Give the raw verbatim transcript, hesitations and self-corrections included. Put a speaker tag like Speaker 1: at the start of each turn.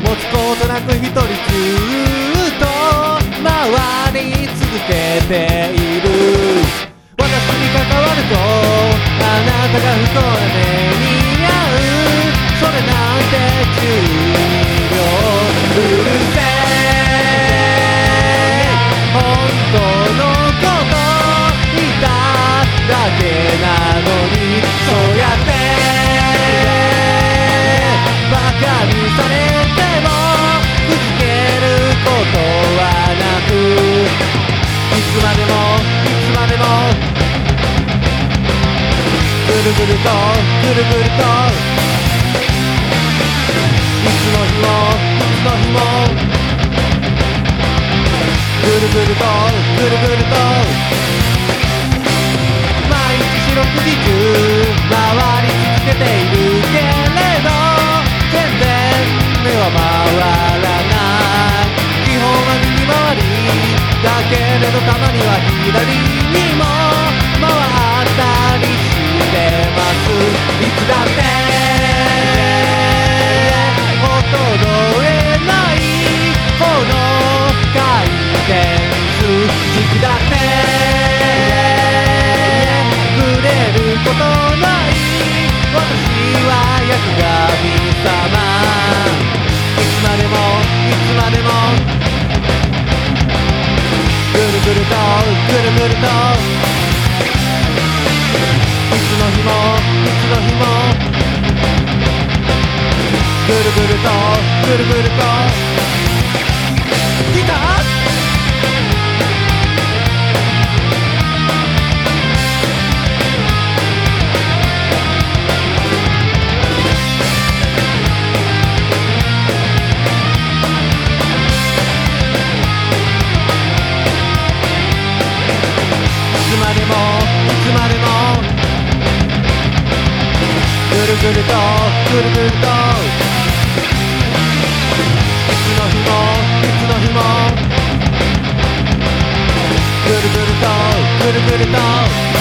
Speaker 1: 持つことなく一人ずっと回り続けている。私に関わるとあなたが不幸な目に遭う。それなんてじゅうにびょう。うるせえ本当のこと言っただけなのに、そうやってバカにされてもくじけることはなく、いつまでもいつまでもぐるぐるとぐるぐると、いつの日もいつの日もぐるぐるとぐるぐると、毎日四六時中回り続けているけれど全然目は回らない。基本は右回りだけれどたまには左にも回ったりしてます。いつだって衰えないこの回転数、時期だってぶれることない私は役神様。いつまでもいつまでもぐるぐるとぐるぐると、いつの日もいつの日もぐるぐるとぐるぐると。ギターいつまでもいつまでもぐるぐるとぐるぐると、いつの日もいつの日もぐるぐるとぐるぐると。